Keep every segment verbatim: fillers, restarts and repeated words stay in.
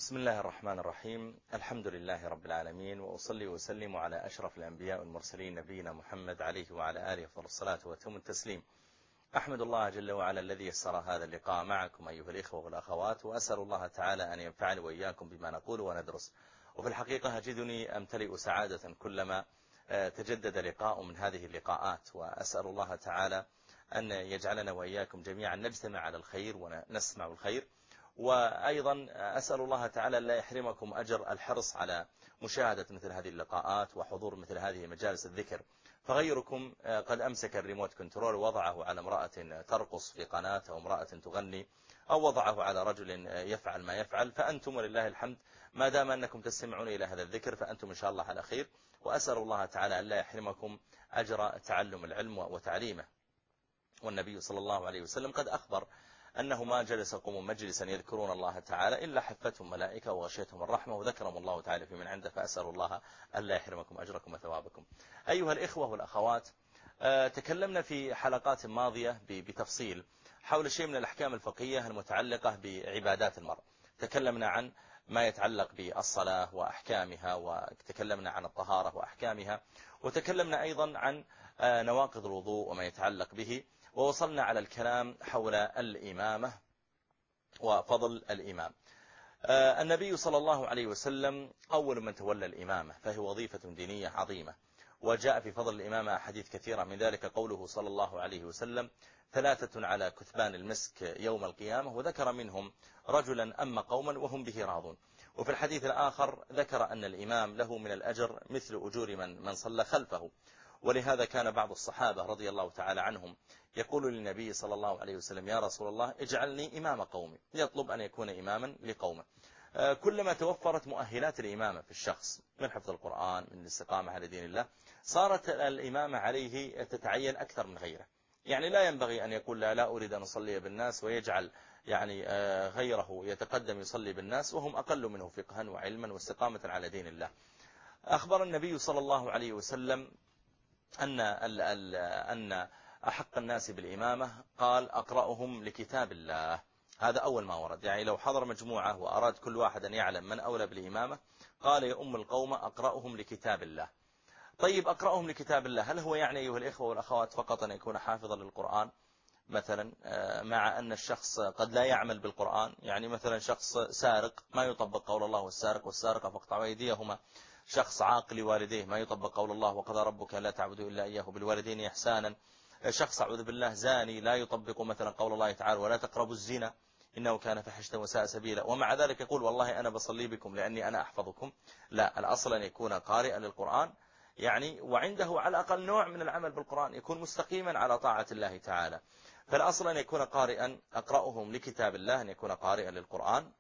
بسم الله الرحمن الرحيم. الحمد لله رب العالمين، وأصلي وسلم على أشرف الأنبياء والمرسلين نبينا محمد عليه وعلى آله أفضل الصلاة وأتم التسليم. أحمد الله جل وعلا الذي يسر هذا اللقاء معكم أيها الإخوة والأخوات، وأسأل الله تعالى أن ينفعني وإياكم بما نقول وندرس. وفي الحقيقة أجدني أمتلئ سعادة كلما تجدد لقاء من هذه اللقاءات، وأسأل الله تعالى أن يجعلنا وإياكم جميعا نجتمع على الخير ونسمع الخير. وأيضا أسأل الله تعالى لا يحرمكم أجر الحرص على مشاهدة مثل هذه اللقاءات وحضور مثل هذه مجالس الذكر. فغيركم قد أمسك الريموت كنترول ووضعه على امرأة ترقص في قناة، أو امرأة تغني، أو وضعه على رجل يفعل ما يفعل. فأنتم ولله الحمد ما دام أنكم تستمعون إلى هذا الذكر فأنتم إن شاء الله على خير. وأسأل الله تعالى أن لا يحرمكم أجر تعلم العلم وتعليمه. والنبي صلى الله عليه وسلم قد أخبر أنه ما جلس قوم مجلسا يذكرون الله تعالى إلا حفتهم ملائكة وغشيتهم الرحمة وذكرهم الله تعالى في من عنده. فأسأل الله ألا يحرمكم أجركم وثوابكم. أيها الإخوة والأخوات، تكلمنا في حلقات ماضية بتفصيل حول شيء من الأحكام الفقهية المتعلقة بعبادات المرء. تكلمنا عن ما يتعلق بالصلاة وأحكامها، وتكلمنا عن الطهارة وأحكامها، وتكلمنا أيضا عن نواقض الوضوء وما يتعلق به. ووصلنا على الكلام حول الإمامة وفضل الإمام. النبي صلى الله عليه وسلم أول من تولى الإمامة، فهي وظيفة دينية عظيمة. وجاء في فضل الإمامة أحاديث كثيرة، من ذلك قوله صلى الله عليه وسلم: ثلاثة على كثبان المسك يوم القيامة، وذكر منهم رجلا أما قوما وهم به راضون. وفي الحديث الآخر ذكر أن الإمام له من الأجر مثل أجور من من صلى خلفه. ولهذا كان بعض الصحابة رضي الله تعالى عنهم يقول للنبي صلى الله عليه وسلم: يا رسول الله اجعلني إمام قومي، يطلب أن يكون إماما لقومه. كلما توفرت مؤهلات الإمامة في الشخص من حفظ القرآن، من الاستقامة على دين الله، صارت الإمامة عليه تتعين أكثر من غيره. يعني لا ينبغي أن يقول لا, لا أريد أن أصلي بالناس، ويجعل يعني غيره يتقدم يصلي بالناس وهم أقل منه فقها وعلما واستقامة على دين الله. أخبر النبي صلى الله عليه وسلم أن أن أحق الناس بالإمامة قال: أقرأهم لكتاب الله. هذا أول ما ورد. يعني لو حضر مجموعة وأراد كل واحد أن يعلم من أولى بالإمامة قال: يا أم القوم أقرأهم لكتاب الله. طيب، أقرأهم لكتاب الله، هل هو يعني أيها الإخوة والأخوات فقط أن يكون حافظا للقرآن مثلا، مع أن الشخص قد لا يعمل بالقرآن؟ يعني مثلا شخص سارق ما يطبق قول الله: والسارق والسارقة فاقطعوا أيديهما. شخص عاق لوالديه ما يطبق قول الله: وقضى ربك لا تعبدوا إلا إياه بالوالدين إحسانا. شخص أعوذ بالله زاني لا يطبق مثلا قول الله تعالى: ولا تقربوا الزنا إنه كان فحشة وساء سبيلا، ومع ذلك يقول: والله أنا بصلي بكم لأني أنا أحفظكم. لا، الأصل أن يكون قارئا للقرآن، يعني وعنده على الأقل نوع من العمل بالقرآن، يكون مستقيما على طاعة الله تعالى. فالأصل أن يكون قارئا. أقرأهم لكتاب الله، أن يكون قارئا للقرآن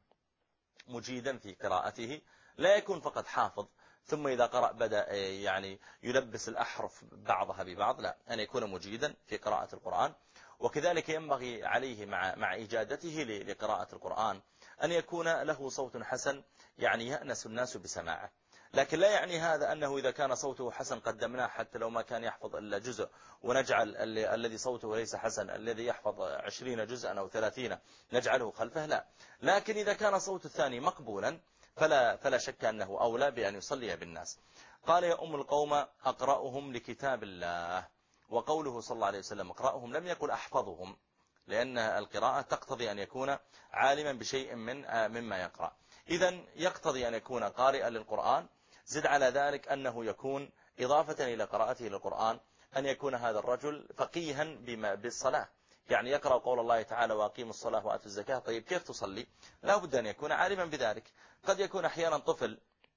مجيدا في قراءته، لا يكون فقط حافظ ثم إذا قرأ بدأ يعني يلبس الأحرف بعضها ببعض. لا، أن يكون مجيدا في قراءة القرآن. وكذلك ينبغي عليه مع مع إجادته لقراءة القرآن أن يكون له صوت حسن، يعني يأنس الناس بسماعه. لكن لا يعني هذا أنه إذا كان صوته حسن قدمناه حتى لو ما كان يحفظ إلا جزء، ونجعل الذي صوته ليس حسن الذي يحفظ عشرين جزءا أو ثلاثين نجعله خلفه. لا، لكن إذا كان صوت الثاني مقبولا فلا, فلا شك أنه أولى بأن يصلي بالناس. قال: يا أم القوم أقرأهم لكتاب الله. وقوله صلى الله عليه وسلم أقرأهم لم يقل أحفظهم، لأن القراءة تقتضي أن يكون عالما بشيء من مما يقرأ. إذن يقتضي أن يكون قارئا للقرآن. زد على ذلك أنه يكون إضافة إلى قراءته للقرآن أن يكون هذا الرجل فقيها بما بالصلاة، يعني يقرأ قول الله تعالى: وأقيموا الصلاة وآتوا الزكاة. طيب، كيف تصلي؟ لا بد أن يكون عالما بذلك. قد يكون أحيانا طفل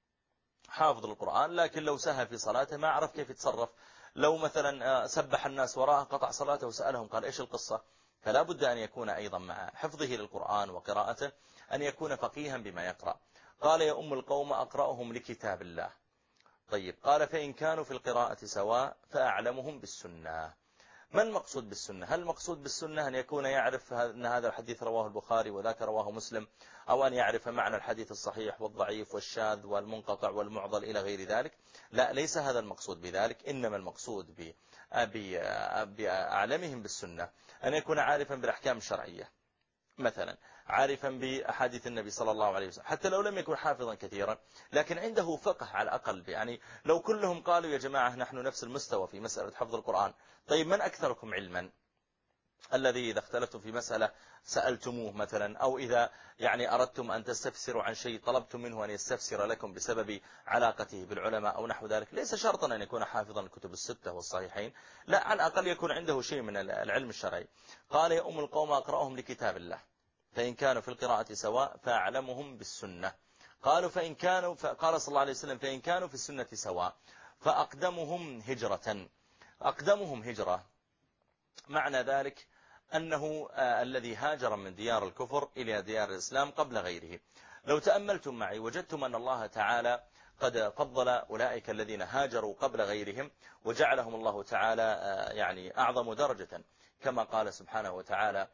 حافظ القرآن لكن لو سهى في صلاته ما عرف كيف يتصرف. لو مثلا سبح الناس وراءه قطع صلاته وسألهم قال: إيش القصة؟ فلا بد أن يكون أيضا مع حفظه للقرآن وقراءته أن يكون فقيها بما يقرأ. قال: يا أم القوم أقرأهم لكتاب الله. طيب، قال: فإن كانوا في القراءة سواء فأعلمهم بالسنة. ما المقصود بالسنة؟ هل المقصود بالسنة أن يكون يعرف أن هذا الحديث رواه البخاري وذاك رواه مسلم، أو أن يعرف معنى الحديث الصحيح والضعيف والشاذ والمنقطع والمعضل إلى غير ذلك؟ لا، ليس هذا المقصود بذلك. إنما المقصود بأعلمهم بالسنة أن يكون عارفا بالأحكام الشرعية، مثلا، عارفا بأحاديث النبي صلى الله عليه وسلم، حتى لو لم يكن حافظا كثيرا لكن عنده فقه على الأقل. يعني لو كلهم قالوا يا جماعة نحن نفس المستوى في مسألة حفظ القرآن، طيب من أكثركم علما؟ الذي إذا اختلفتم في مسألة سألتموه مثلا، أو إذا يعني أردتم أن تستفسروا عن شيء طلبتم منه أن يستفسر لكم بسبب علاقته بالعلماء أو نحو ذلك. ليس شرطا أن يكون حافظا الكتب الستة والصحيحين، لا، على الأقل يكون عنده شيء من العلم الشرعي. قال يا أم القوم أقرأهم لكتاب الله، فإن كانوا في القراءة سواء فأعلمهم بالسنة. قالوا فإن كانوا، قال صلى الله عليه وسلم فإن كانوا في السنة سواء فأقدمهم هجرة. أقدمهم هجرة معنى ذلك أنه آه الذي هاجر من ديار الكفر إلى ديار الإسلام قبل غيره. لو تأملتم معي وجدتم أن الله تعالى قد فضل أولئك الذين هاجروا قبل غيرهم وجعلهم الله تعالى آه يعني أعظم درجة، كما قال سبحانه وتعالى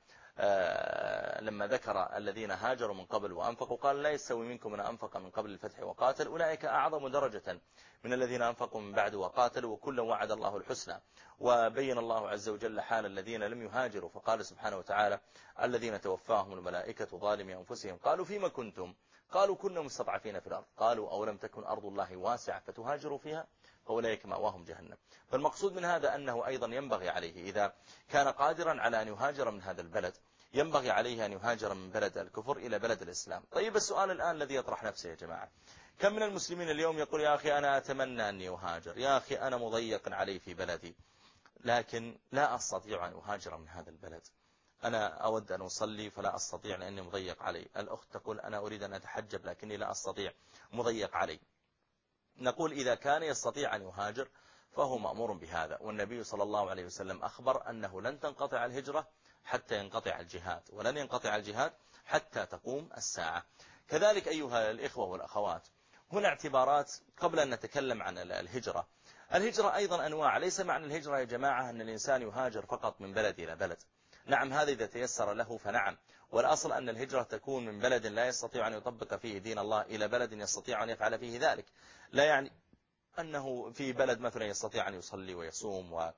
آه لما ذكر الذين هاجروا من قبل وأنفقوا قال لا يستوي منكم من أنفق من قبل الفتح وقاتل أولئك أعظم درجة من الذين أنفقوا من بعد وقاتلوا وكلا وعد الله الحسنى. وبين الله عز وجل حال الذين لم يهاجروا فقال سبحانه وتعالى الذين توفاهم الملائكة ظالمي أنفسهم قالوا فيما كنتم؟ قالوا كنا مستضعفين في الأرض قالوا أولم تكن أرض الله واسعة فتهاجروا فيها فأولئك مأواهم جهنم. فالمقصود من هذا أنه أيضا ينبغي عليه إذا كان قادرا على أن يهاجر من هذا البلد ينبغي عليه أن يهاجر من بلد الكفر إلى بلد الإسلام. طيب السؤال الآن الذي يطرح نفسه يا جماعة، كم من المسلمين اليوم يقول يا أخي أنا أتمنى أني أهاجر، يا أخي أنا مضيق علي في بلدي لكن لا أستطيع أن أهاجر من هذا البلد، أنا أود أن أصلي فلا أستطيع لأني مضيق علي. الأخت تقول أنا أريد أن أتحجب لكني لا أستطيع مضيق علي. نقول إذا كان يستطيع أن يهاجر فهو مأمور بهذا، والنبي صلى الله عليه وسلم أخبر أنه لن تنقطع الهجرة حتى ينقطع الجهاد، ولن ينقطع الجهاد حتى تقوم الساعة. كذلك أيها الإخوة والأخوات، هنا اعتبارات قبل أن نتكلم عن الهجرة. الهجرة أيضا أنواع، ليس معنى الهجرة يا جماعة أن الإنسان يهاجر فقط من بلد إلى بلد، نعم هذا إذا تيسر له فنعم، والأصل أن الهجرة تكون من بلد لا يستطيع أن يطبق فيه دين الله إلى بلد يستطيع أن يفعل فيه ذلك. لا يعني أنه في بلد مثلا يستطيع أن يصلي ويصوم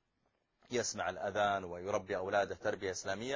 ويسمع الأذان ويربي أولاده تربية إسلامية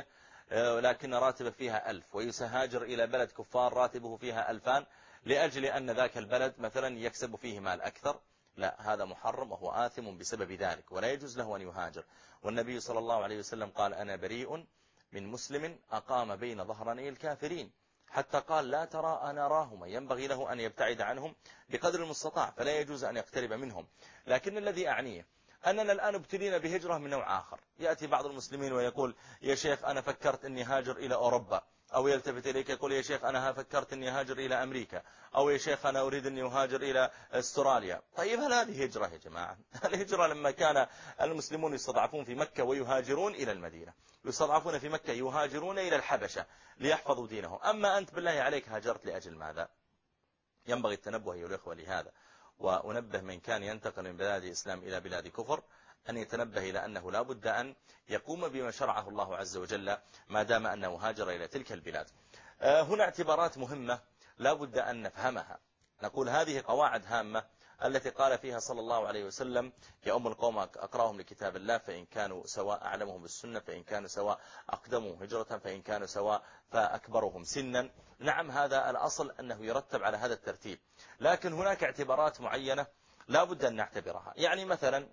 لكن راتبه فيها ألف، ويسهاجر إلى بلد كفار راتبه فيها ألفان لأجل أن ذاك البلد مثلا يكسب فيه مال أكثر. لا، هذا محرم وهو آثم بسبب ذلك ولا يجوز له أن يهاجر. والنبي صلى الله عليه وسلم قال أنا بريء من مسلم أقام بين ظهراني الكافرين، حتى قال لا ترى أنا راهما، ينبغي له أن يبتعد عنهم بقدر المستطاع فلا يجوز أن يقترب منهم. لكن الذي أعنيه أننا الآن ابتلينا بهجرة من نوع آخر، يأتي بعض المسلمين ويقول يا شيخ أنا فكرت أني هاجر إلى أوروبا، أو يلتفت إليك يقول يا شيخ أنا فكرت أني هاجر إلى أمريكا، أو يا شيخ أنا أريد أني أهاجر إلى أستراليا. طيب هل هذه هجرة يا جماعة؟ الهجرة لما كان المسلمون يستضعفون في مكة ويهاجرون إلى المدينة، يستضعفون في مكة يهاجرون إلى الحبشة ليحفظوا دينهم. أما أنت بالله عليك هاجرت لأجل ماذا؟ ينبغي التنبه أيها الأخوة لهذا، وأنبه من كان ينتقل من بلاد الإسلام إلى بلاد كفر أن يتنبه إلى أنه لا بد أن يقوم بما شرعه الله عز وجل ما دام أنه هاجر إلى تلك البلاد. هنا اعتبارات مهمة لا بد أن نفهمها. نقول هذه قواعد هامة التي قال فيها صلى الله عليه وسلم يا أم القوم أقرأهم لكتاب الله فإن كانوا سواء أعلمهم بالسنة، فإن كانوا سواء أقدمهم هجرة، فإن كانوا سواء فأكبرهم سنا. نعم هذا الأصل أنه يرتب على هذا الترتيب، لكن هناك اعتبارات معينة لا بد أن نعتبرها. يعني مثلا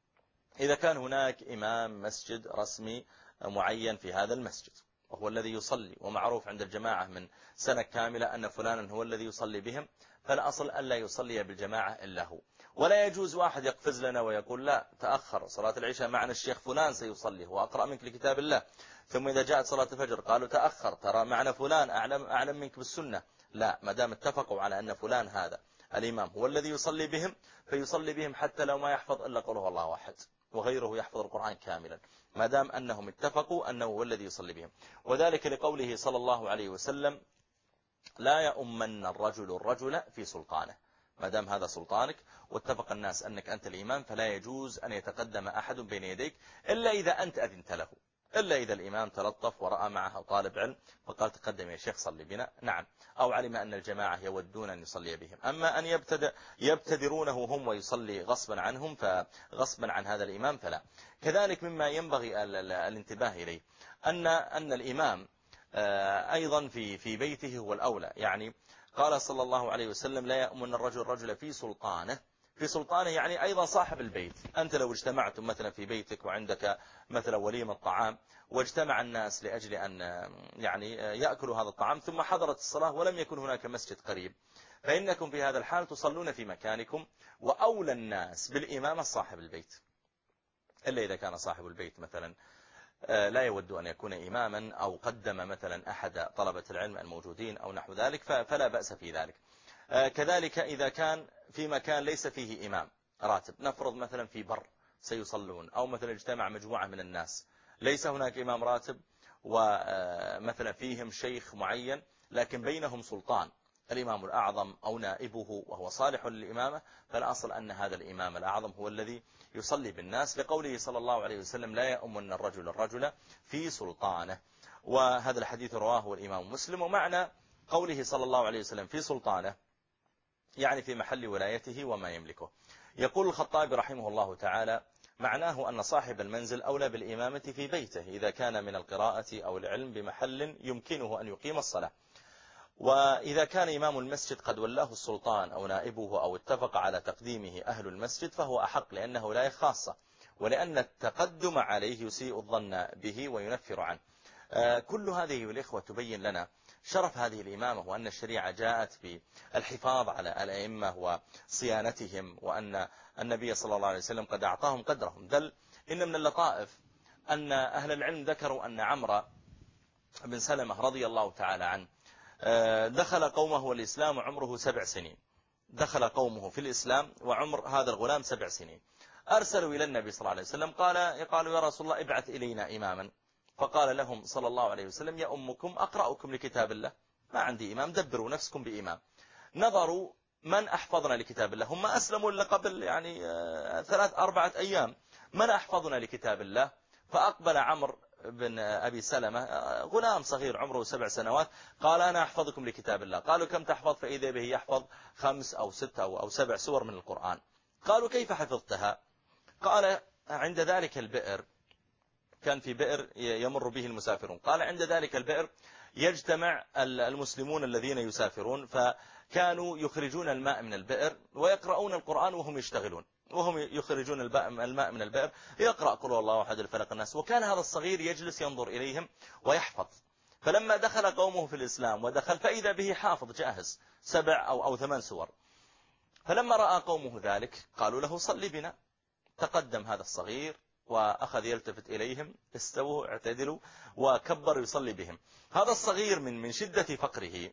إذا كان هناك إمام مسجد رسمي معين في هذا المسجد وهو الذي يصلي ومعروف عند الجماعة من سنة كاملة أن فلانا هو الذي يصلي بهم، فالأصل ألا يصلي بالجماعة إلا هو. ولا يجوز واحد يقفز لنا ويقول لا تأخر صلاة العشاء معنا الشيخ فلان سيصلي هو أقرأ منك لكتاب الله، ثم إذا جاءت صلاة الفجر قالوا تأخر ترى معنا فلان أعلم, أعلم منك بالسنة. لا، ما دام اتفقوا على أن فلان هذا الإمام هو الذي يصلي بهم فيصلي بهم حتى لو ما يحفظ إلا قوله الله واحد وغيره يحفظ القرآن كاملا، ما دام أنهم اتفقوا أنه هو الذي يصلي بهم. وذلك لقوله صلى الله عليه وسلم لا يؤمن الرجل الرجل في سلطانه، ما دام هذا سلطانك واتفق الناس أنك أنت الإمام فلا يجوز أن يتقدم أحد بين يديك إلا إذا أنت أذنت له، إلا إذا الإمام تلطف ورأى معه طالب علم فقال تقدم يا شيخ صلي بنا، نعم، أو علم أن الجماعة يودون أن يصلي بهم. أما أن يبتدر يبتدرونه هم ويصلي غصبا عنهم فغصبا عن هذا الإمام فلا. كذلك مما ينبغي الانتباه إليه أن أن الإمام أيضا في في بيته هو الأولى. يعني قال صلى الله عليه وسلم لا يأمن الرجل الرجل في سلطانه. في سلطانه يعني أيضا صاحب البيت. أنت لو اجتمعتم مثلا في بيتك وعندك مثلا وليمة طعام، واجتمع الناس لأجل أن يعني يأكلوا هذا الطعام، ثم حضرت الصلاة ولم يكن هناك مسجد قريب، فإنكم في هذا الحال تصلون في مكانكم، وأولى الناس بالإمامة صاحب البيت، إلا إذا كان صاحب البيت مثلا لا يود أن يكون إماما أو قدم مثلا أحد طلبة العلم الموجودين أو نحو ذلك، فلا بأس في ذلك. كذلك إذا كان في مكان ليس فيه إمام راتب، نفرض مثلا في بر سيصلون، أو مثلا اجتمع مجموعة من الناس ليس هناك إمام راتب، ومثلا فيهم شيخ معين لكن بينهم سلطان الإمام الأعظم أو نائبه وهو صالح للإمامة، فالأصل أن هذا الإمام الأعظم هو الذي يصلي بالناس، لقوله صلى الله عليه وسلم لا يؤمن الرجل الرجل في سلطانه. وهذا الحديث رواه الإمام مسلم. ومعنى قوله صلى الله عليه وسلم في سلطانه يعني في محل ولايته وما يملكه. يقول الخطابي رحمه الله تعالى معناه أن صاحب المنزل أولى بالإمامة في بيته إذا كان من القراءة أو العلم بمحل يمكنه أن يقيم الصلاة. وإذا كان إمام المسجد قد ولاه السلطان أو نائبه أو اتفق على تقديمه أهل المسجد فهو أحق، لأنه ولاية خاصة، ولأن التقدم عليه يسيء الظن به وينفر عنه. كل هذه الإخوة تبين لنا شرف هذه الإمامة، وأن الشريعة جاءت بالحفاظ على الأئمة وصيانتهم، وأن النبي صلى الله عليه وسلم قد أعطاهم قدرهم. بل إن من اللطائف أن أهل العلم ذكروا أن عمرو بن سلمة رضي الله تعالى عنه دخل قومه الإسلام وعمره سبع سنين، دخل قومه في الإسلام وعمر هذا الغلام سبع سنين. أرسلوا إلى النبي صلى الله عليه وسلم، قال قالوا يا رسول الله ابعث إلينا إماما. فقال لهم صلى الله عليه وسلم يا أمكم أقرأكم لكتاب الله، ما عندي إمام، دبروا نفسكم بإمام. نظروا من أحفظنا لكتاب الله، هم أسلموا إلا قبل يعني ثلاث أربعة أيام، من أحفظنا لكتاب الله؟ فأقبل عمرو بن أبي سلمة غلام صغير عمره سبع سنوات، قال أنا أحفظكم لكتاب الله. قالوا كم تحفظ؟ فإذا به يحفظ خمس أو ست أو, أو سبع سور من القرآن. قالوا كيف حفظتها؟ قال عند ذلك البئر، كان في بئر يمر به المسافرون، قال عند ذلك البئر يجتمع المسلمون الذين يسافرون، فكانوا يخرجون الماء من البئر ويقرؤون القرآن وهم يشتغلون، وهم يخرجون الماء من البئر يقرأ قل هو الله أحد الفلق الناس. وكان هذا الصغير يجلس ينظر إليهم ويحفظ. فلما دخل قومه في الإسلام ودخل فإذا به حافظ جاهز سبع أو, أو ثمان سور. فلما رأى قومه ذلك قالوا له صلي بنا. تقدم هذا الصغير وأخذ يلتفت إليهم، استووا اعتدلوا، وكبر يصلي بهم. هذا الصغير من من شدة فقره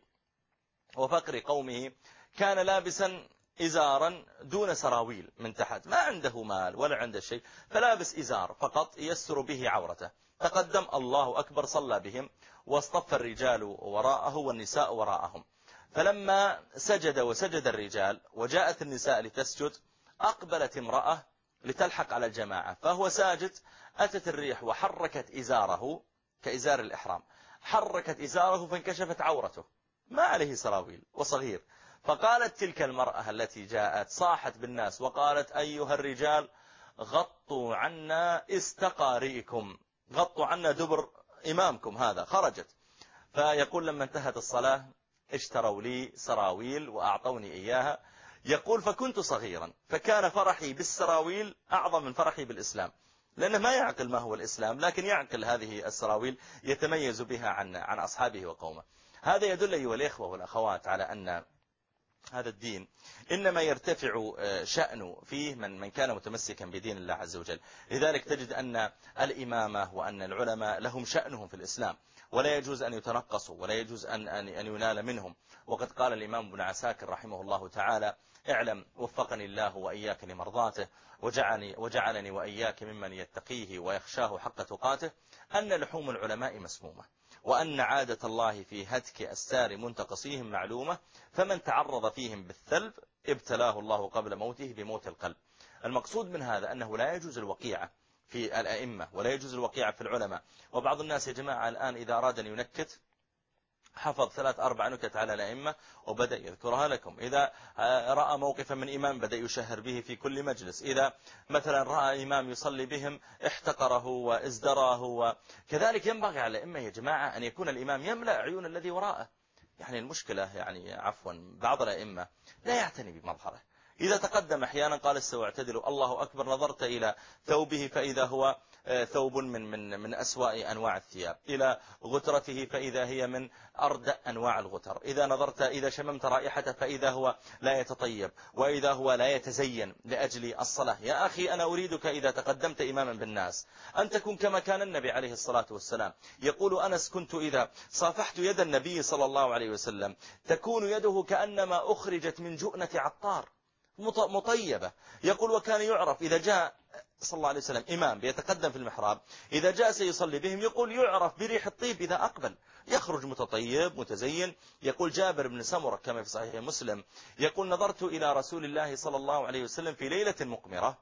وفقر قومه كان لابسا إزارا دون سراويل من تحت، ما عنده مال ولا عنده شيء، فلابس إزار فقط يستر به عورته. تقدم الله أكبر صلى بهم، واصطف الرجال وراءه والنساء وراءهم. فلما سجد وسجد الرجال وجاءت النساء لتسجد، أقبلت امرأة لتلحق على الجماعة، فهو ساجد أتت الريح وحركت إزاره كإزار الإحرام، حركت إزاره فانكشفت عورته، ما عليه سراويل وصغير. فقالت تلك المرأة التي جاءت صاحت بالناس وقالت أيها الرجال غطوا عنا استقارئكم، غطوا عنا دبر إمامكم هذا. خرجت. فيقول لما انتهت الصلاة اشتروا لي سراويل وأعطوني إياها. يقول فكنت صغيرا فكان فرحي بالسراويل أعظم من فرحي بالإسلام، لأنه ما يعقل ما هو الإسلام، لكن يعقل هذه السراويل يتميز بها عن عن أصحابه وقومه. هذا يدل أيها الإخوة والأخوات على أن هذا الدين إنما يرتفع شأنه فيه من من كان متمسكا بدين الله عز وجل. لذلك تجد أن الإمامة وأن العلماء لهم شأنهم في الإسلام، ولا يجوز أن يتنقصوا ولا يجوز أن أن ينال منهم. وقد قال الإمام ابن عساكر رحمه الله تعالى اعلم وفقني الله وإياك لمرضاته وجعلني, وجعلني وإياك ممن يتقيه ويخشاه حق تقاته أن لحوم العلماء مسمومة، وأن عادة الله في هتك أستار منتقصيهم معلومة، فمن تعرض فيهم بالثلب ابتلاه الله قبل موته بموت القلب. المقصود من هذا أنه لا يجوز الوقيعة في الأئمة ولا يجوز الوقيعة في العلماء. وبعض الناس يا جماعة الآن إذا أراد أن ينكت حفظ ثلاث أربع نكت على الأئمة وبدأ يذكرها لكم. إذا رأى موقفا من إمام بدأ يشهر به في كل مجلس. إذا مثلا رأى إمام يصلي بهم احتقره وازدراه. وكذلك ينبغي على الأئمة يا جماعة أن يكون الإمام يملأ عيون الذي وراءه. يعني المشكلة يعني عفوا بعض الأئمة لا يعتني بمظهره. إذا تقدم أحيانا قال استوى اعتدلوا الله أكبر، نظرت إلى ثوبه فإذا هو ثوب من من من أسوأ أنواع الثياب، إلى غترته فإذا هي من أردأ أنواع الغتر، إذا نظرت إذا شممت رائحته فإذا هو لا يتطيب، وإذا هو لا يتزين لأجل الصلاة. يا أخي أنا أريدك إذا تقدمت إماما بالناس أن تكون كما كان النبي عليه الصلاة والسلام. يقول أنس كنت إذا صافحت يد النبي صلى الله عليه وسلم تكون يده كأنما أخرجت من جؤنة عطار مطيبة. يقول وكان يعرف إذا جاء صلى الله عليه وسلم إمام بيتقدم في المحراب، إذا جاء سيصلي بهم يقول يعرف بريح الطيب إذا أقبل، يخرج متطيب متزين. يقول جابر بن سمرة كما في صحيح مسلم يقول نظرت إلى رسول الله صلى الله عليه وسلم في ليلة مقمرة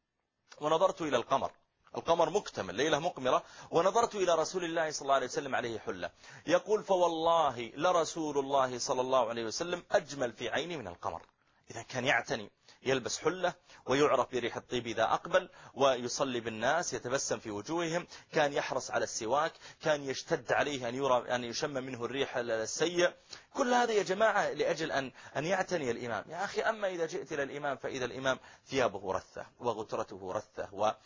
ونظرت إلى القمر، القمر مكتمل ليلة مقمرة، ونظرت إلى رسول الله صلى الله عليه وسلم عليه حلة. يقول فوالله لرسول الله صلى الله عليه وسلم أجمل في عيني من القمر. إذا كان يعتني يلبس حلة ويعرف بريح الطيب إذا أقبل ويصلي بالناس يتبسم في وجوههم، كان يحرص على السواك، كان يشتد عليه أن يرى أن يشم منه الريح السيء. كل هذا يا جماعة لأجل أن أن يعتني الإمام. يا أخي أما إذا جئت إلى الإمام فإذا الإمام ثيابه رثة وغترته رثة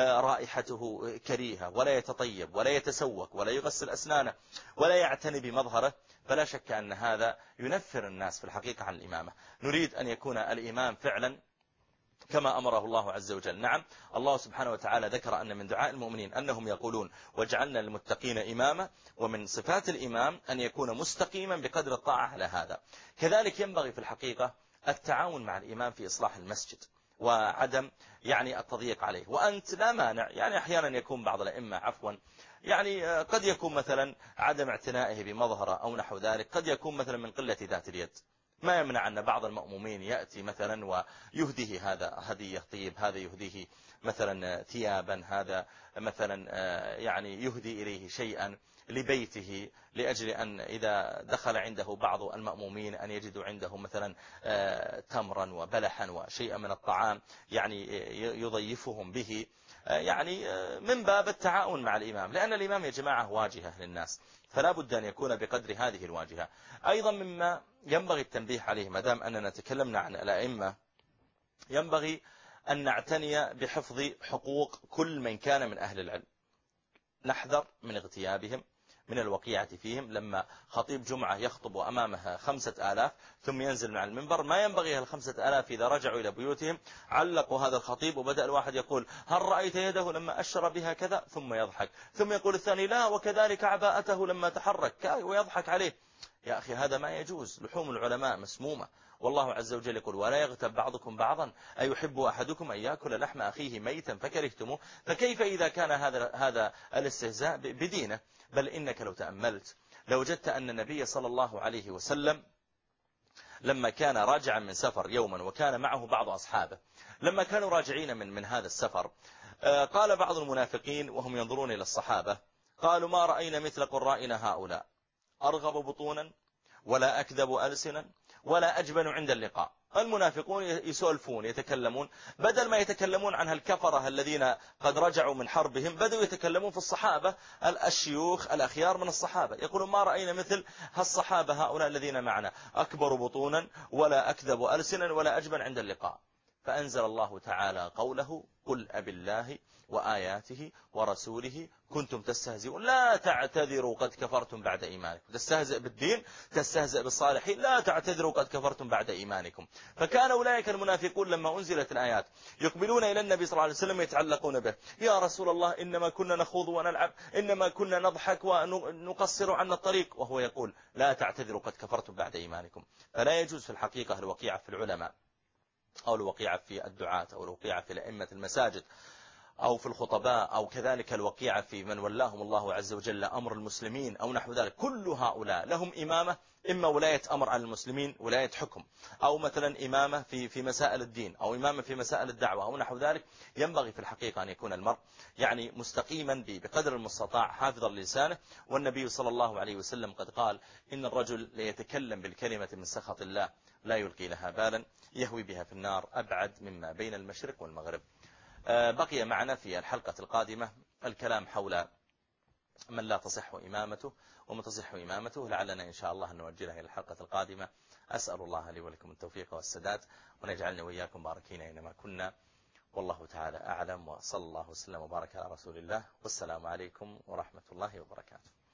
ورائحته كريهة ولا يتطيب ولا يتسوك ولا يغسل أسنانه ولا يعتني بمظهره، فلا شك أن هذا ينفر الناس في الحقيقة عن الإمامة. نريد أن يكون الإمام فعلا كما أمره الله عز وجل. نعم الله سبحانه وتعالى ذكر أن من دعاء المؤمنين أنهم يقولون وجعلنا للمتقين إماما، ومن صفات الإمام أن يكون مستقيما بقدر الطاعة على هذا. كذلك ينبغي في الحقيقة التعاون مع الإمام في إصلاح المسجد وعدم يعني التضييق عليه. وأنت لا مانع يعني أحيانا يكون بعض الأئمة عفوا يعني قد يكون مثلا عدم اعتنائه بمظهره أو نحو ذلك، قد يكون مثلا من قلة ذات اليد، ما يمنع أن بعض المأمومين يأتي مثلا ويهديه هذا هدية طيب، هذا يهديه مثلا ثيابا، هذا مثلا يعني يهدي إليه شيئا لبيته، لأجل أن إذا دخل عنده بعض المأمومين أن يجدوا عنده مثلا تمرا وبلحا وشيئا من الطعام يعني يضيفهم به، يعني من باب التعاون مع الإمام، لأن الإمام يا جماعة واجهة للناس، فلا بد أن يكون بقدر هذه الواجهة. أيضا مما ينبغي التنبيه عليه ما دام أننا تكلمنا عن الأئمة، ينبغي أن نعتني بحفظ حقوق كل من كان من أهل العلم. نحذر من اغتيابهم، من الوقيعة فيهم. لما خطيب جمعة يخطب أمامها خمسة آلاف ثم ينزل مع المنبر، ما ينبغي الخمسة آلاف إذا رجعوا إلى بيوتهم علقوا هذا الخطيب، وبدأ الواحد يقول هل رأيت يده لما أشر بها كذا، ثم يضحك، ثم يقول الثاني لا وكذلك عباءته لما تحرك، ويضحك عليه. يا أخي هذا ما يجوز. لحوم العلماء مسمومة، والله عز وجل يقول ولا يغتب بعضكم بعضا أيحب أحدكم أن يأكل لحم أخيه ميتا فكرهتموه. فكيف إذا كان هذا هذا الاستهزاء بدينه؟ بل إنك لو تأملت لوجدت أن النبي صلى الله عليه وسلم لما كان راجعا من سفر يوما وكان معه بعض أصحابه، لما كانوا راجعين من من هذا السفر قال بعض المنافقين وهم ينظرون إلى الصحابة، قالوا ما رأينا مثل قرائنا هؤلاء، أرغب بطونا ولا أكذب ألسنا ولا أجبن عند اللقاء. المنافقون يسولفون يتكلمون، بدل ما يتكلمون عن هالكفرة الذين قد رجعوا من حربهم، بدأوا يتكلمون في الصحابة الشيوخ الأخيار من الصحابة، يقولون ما رأينا مثل هالصحابة هؤلاء الذين معنا، أكبر بطونا ولا أكذب ألسنا ولا أجبن عند اللقاء. فأنزل الله تعالى قوله قل أبي الله وآياته ورسوله كنتم تستهزئون لا تعتذروا قد كفرتم بعد إيمانكم. تستهزئ بالدين، تستهزئ بالصالحين، لا تعتذروا قد كفرتم بعد إيمانكم. فكان أولئك المنافقون لما أنزلت الآيات يقبلون إلى النبي صلى الله عليه وسلم يتعلقون به، يا رسول الله إنما كنا نخوض ونلعب، إنما كنا نضحك ونقصر عنا الطريق، وهو يقول لا تعتذروا قد كفرتم بعد إيمانكم. فلا يجوز في الحقيقة الوقيعة في العلماء أو الوقيعة في الدعاة أو الوقيعة في الأئمة المساجد. أو في الخطباء، أو كذلك الوقيعة في من ولاهم الله عز وجل أمر المسلمين أو نحو ذلك، كل هؤلاء لهم إمامة، إما ولاية أمر على المسلمين، ولاية حكم، أو مثلا إمامة في في مسائل الدين، أو إمامة في مسائل الدعوة أو نحو ذلك. ينبغي في الحقيقة أن يكون المرء يعني مستقيما بقدر المستطاع حافظا لسانه. والنبي صلى الله عليه وسلم قد قال: إن الرجل ليتكلم بالكلمة من سخط الله لا يلقي لها بالا يهوي بها في النار أبعد مما بين المشرق والمغرب. بقي معنا في الحلقة القادمة الكلام حول من لا تصح إمامته ومن تصح إمامته، لعلنا إن شاء الله أن نوجهها إلى الحلقة القادمة. أسأل الله لي ولكم التوفيق والسداد، ونجعلنا وإياكم باركين أينما كنا، والله تعالى أعلم، وصلى الله وسلم وبارك على رسول الله، والسلام عليكم ورحمة الله وبركاته.